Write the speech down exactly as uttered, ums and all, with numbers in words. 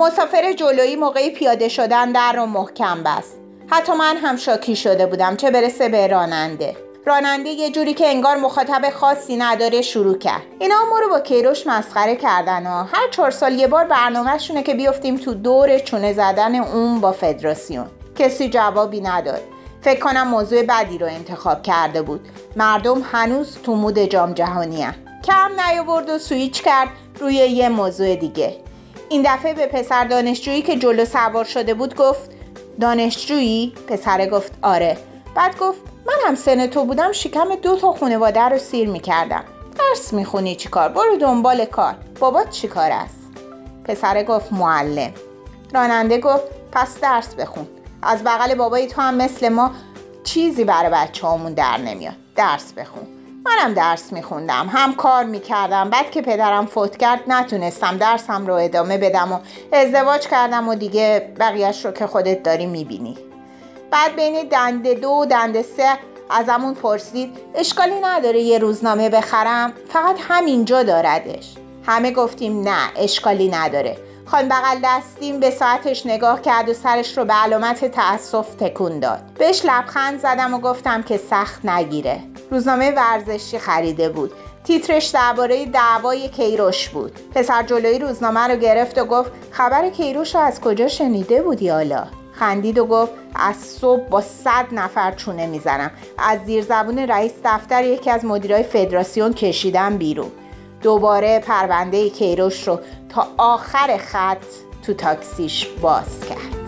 مسافر جلویی موقع پیاده شدن در رو محکم بست. حتی من هم شاکی شده بودم، چه برسه به راننده. راننده یه جوری که انگار مخاطب خاصی نداره شروع کرد: اینا ما رو با کیروش مسخره کردن ها. هر چهار سال یه بار برنامه‌شونه که بیفتیم تو دور چونه زدن اون با فدراسیون. کسی جوابی نداد. فکر کنم موضوع بدی رو انتخاب کرده بود. مردم هنوز تو مود جام جهانی هن. کم نیاورد و سویچ کرد روی یه موضوع دیگه. این دفعه به پسر دانشجویی که جلو سوار شده بود گفت: دانشجویی؟ پسره گفت: آره. بعد گفت: من هم سن تو بودم شکم دو تا خانواده رو سیر میکردم. درس میخونی چی کار؟ برو دنبال کار. بابات چی کار است؟ پسره گفت: معلم. راننده گفت: پس درس بخون. از بغل بابای تو هم مثل ما چیزی برای بچه هامون در نمیاد. درس بخون. منم درس میخوندم، هم کار میکردم. بعد که پدرم فوت کرد نتونستم درسم رو ادامه بدم و ازدواج کردم و دیگه بقیهش رو که خودت داری میبینی. بعد بین دنده دو و دنده سه ازمون پرسید: اشکالی نداره یه روزنامه بخرم؟ فقط همینجا داردش. همه گفتیم نه، اشکالی نداره. خان بغل دستیم به ساعتش نگاه کرد و سرش رو به علامت تأسف تکون داد. بهش لبخند زدم و گفتم که سخت نگیره. روزنامه ورزشی خریده بود. تیترش درباره دعوای کیروش بود. پسر جلوی روزنامه رو گرفت و گفت: خبر کیروش رو از کجا شنیده بودی حالا؟ خندید و گفت: از صبح با صد نفر چونه میزنم. از زیر زبون رئیس دفتر یکی از مدیرای فدراسیون کشیدم بیرون. دوباره پرونده کیروش رو تا آخر خط تو تاکسیش باز کرد.